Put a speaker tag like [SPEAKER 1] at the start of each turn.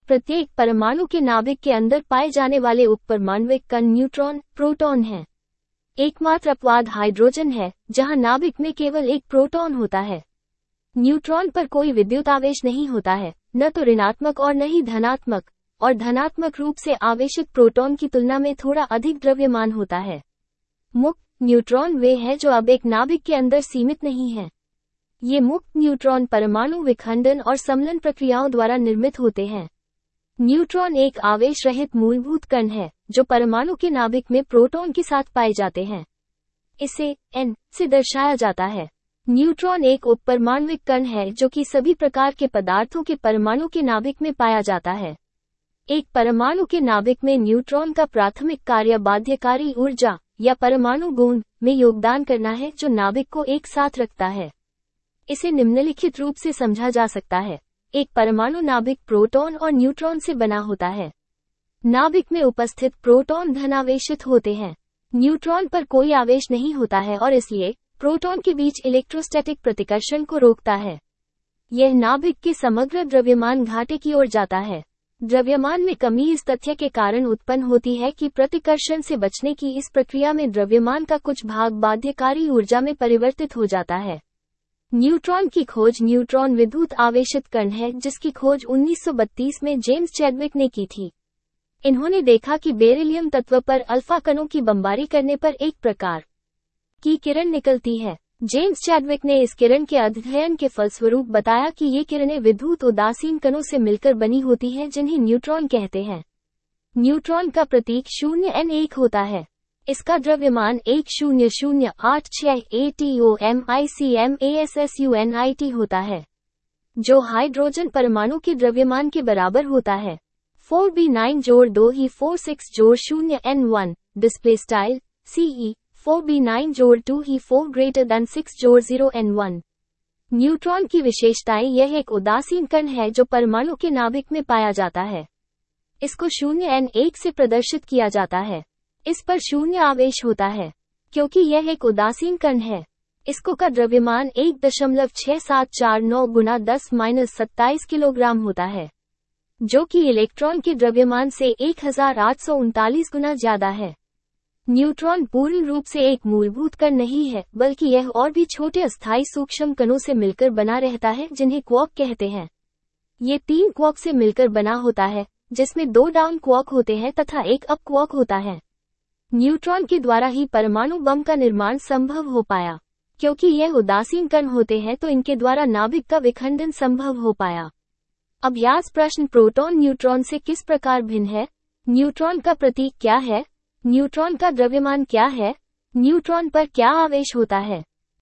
[SPEAKER 1] प्रत्येक परमाणु के नाभिक के अंदर पाए जाने वाले उपपरमाण्विक कण न्यूट्रॉन, प्रोटॉन हैं। एकमात्र अपवाद हाइड्रोजन है, जहां नाभिक में केवल एक प्रोटॉन होता है। न्यूट्रॉन पर कोई विद्युत आवेश नहीं होता है, न तो ऋणात्मक और न ही धनात्मक, और धनात्मक रूप से आवेशित प्रोटॉन की तुलना में थोड़ा अधिक द्रव्यमान होता है। मुक्त न्यूट्रॉन वे हैं जो अब एक नाभिक के अंदर सीमित नहीं हैं। ये मुक्त न्यूट्रॉन परमाणु विखंडन और समलन प्रक्रियाओं द्वारा निर्मित होते हैं। न्यूट्रॉन एक आवेश रहित मूलभूत कण है, जो परमाणु के नाभिक में प्रोटॉन के साथ पाए जाते हैं। इसे n से दर्शाया जाता है। न्यूट्रॉन एक उपपरमाण्विक कण है जो कि सभी प्रकार के पदार्थों के परमाणु के नाभिक में पाया जाता है। एक परमाणु के नाभिक में न्यूट्रॉन का प्राथमिक कार्य बाध्यकारी ऊर्जा या परमाणु गुण में योगदान करना है, जो नाभिक को एक साथ रखता है। इसे निम्नलिखित रूप से समझा जा सकता है। एक परमाणु नाभिक प्रोटॉन और न्यूट्रॉन से बना होता है। नाभिक में उपस्थित प्रोटॉन धनावेशित होते हैं। न्यूट्रॉन पर कोई आवेश नहीं होता है और इसलिए प्रोटॉन के बीच इलेक्ट्रोस्टैटिक प्रतिकर्षण को रोकता है। यह नाभिक के समग्र द्रव्यमान घाटे की ओर जाता है। द्रव्यमान में कमी इस तथ्य के कारण उत्पन्न होती है कि प्रतिकर्षण से बचने की इस प्रक्रिया में द्रव्यमान का कुछ भाग बाध्यकारी ऊर्जा में परिवर्तित हो जाता है। न्यूट्रॉन की खोज न्यूट्रॉन विद्युत आवेशित कण है, जिसकी खोज 1932 में जेम्स चैडविक ने की थी। इन्होंने देखा कि बेरिलियम तत्व पर अल्फा कणों की बमबारी करने पर एक प्रकार की किरण निकलती है। जेम्स चैडविक ने इस किरण के अध्ययन के फलस्वरूप बताया कि ये किरणें विद्युत उदासीन कणों से मिलकर बनी होती हैं, जिन्हें न्यूट्रॉन कहते हैं। न्यूट्रॉन का प्रतीक 0n1 होता है। इसका द्रव्यमान 10086 ATOMICMASSUNIT होता है, जो हाइड्रोजन परमाणु के द्रव्यमान के बराबर होता है। 4b9 जोड़ 2 ही 46 जोड़ 0n1 display style CE 4b9 जोड़ 2 ही 4 ग्रेटर दैन 6 जोड़ 0n1। न्यूट्रॉन की विशेषताएं यह एक उदासीन कण है जो परमाणु के नाभिक में पाया जाता है। इसको 0n1 से प्रदर्शित किया जाता है। इस पर 0 आवेश होता है। क्योंकि यह एक उदासीन कण है, इसको का द्रव्यमान 1.6749 गुना 10-27 किलोग्राम होता है, जो कि इलेक्ट्रॉन के द्रव्यमान से 1839 गुना ज्यादा है। न्यूट्रॉन पूर्ण रूप से एक मूलभूत कण नहीं है, बल्कि यह और भी छोटे अस्थायी सूक्ष्म कणों से मिलकर बना रहता है, जिन्हें क्वार्क कहते हैं। ये 3 क्वार्क से मिलकर बना होता है, जिसमें 2 डाउन क्वार्क होते हैं तथा एक अप क्वार्क होता है। न्यूट्रॉन के द्वारा ही परमाणु बम का निर्माण संभव हो पाया। क्योंकि यह उदासीन कण होते हैं, तो इनके द्वारा नाभिक का विखंडन संभव हो पाया। अभ्यास प्रश्न प्रोटॉन न्यूट्रॉन से किस प्रकार भिन्न है? न्यूट्रॉन का प्रतीक क्या है? न्यूट्रॉन का द्रव्यमान क्या है? न्यूट्रॉन पर क्या आवेश होता है?